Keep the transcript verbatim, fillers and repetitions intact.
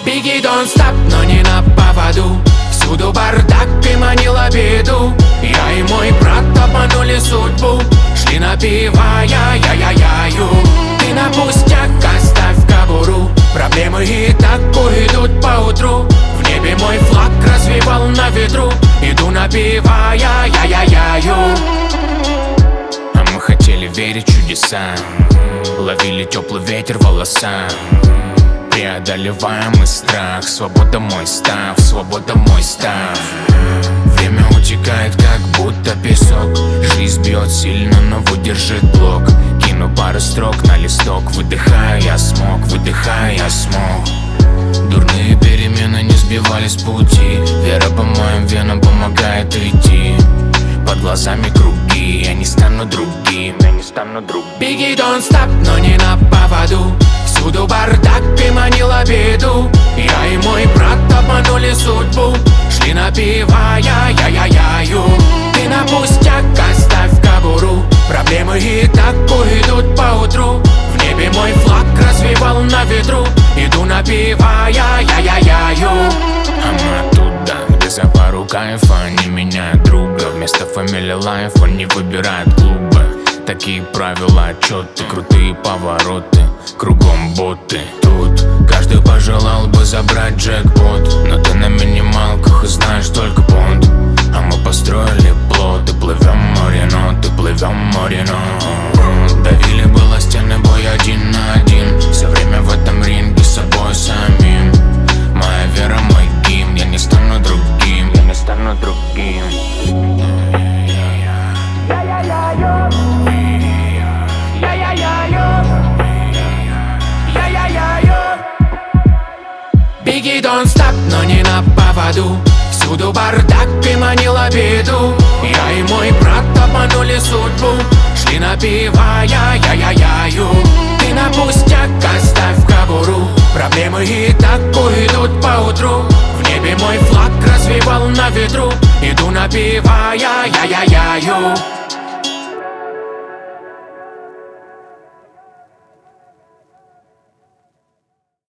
Беги, don't stop, но не на поводу. Всюду бардак и манила беду. Я и мой брат обманули судьбу. Шли напивая, я-я-яю. Ты на пустяк оставь кобуру. Проблемы и так уйдут поутру. В небе мой флаг развивал на ветру. Иду напивая, я-я-яю. А мы хотели верить в чудеса. Ловили теплый ветер в волоса. Преодолеваем мы страх. Свобода мой став, свобода мой став. Время утекает, как будто песок. Жизнь бьет сильно, но выдержит блок. Кину пару строк на листок. Выдыхаю я смог, выдыхаю я смог. Дурные перемены не сбивали с пути. Вера по моим венам помогает идти. Под глазами круги, я не стану другим, я не стану другим. Беги, don't stop, но не на поводу. Всюду бардак и манила беду. Я и мой брат обманули судьбу. Шли напивая, я-я-яю. Ты на пустяк оставь кобуру. Проблемы и так уйдут поутру. В небе мой флаг развивал на ветру. Иду напивая, я-я-яю. А мы оттуда, где за пару кайфа не меняют друга. Вместо family life он не выбирает клубы. Такие правила, отчеты, крутые повороты. Кругом боты. Тут каждый пожелал бы забрать джекпот. Но ты на минималках и знаешь только понт. А мы построили плот. И плывем море ноты, плывем море нот. Давили было стены, бой один на один. Все время в этом ринге с собой самим. Моя вера, мой гимн. Я не стану другим, я не стану другим. Беги, don't stop, но не на поводу. Всюду бардак и манила беду. Я и мой брат обманули судьбу. Шли напивая, я-я-яю. Ты на пустяк оставь кобуру. Проблемы и так уйдут поутру. В небе мой флаг развивал на ветру. Иду напивая, я-я-яю.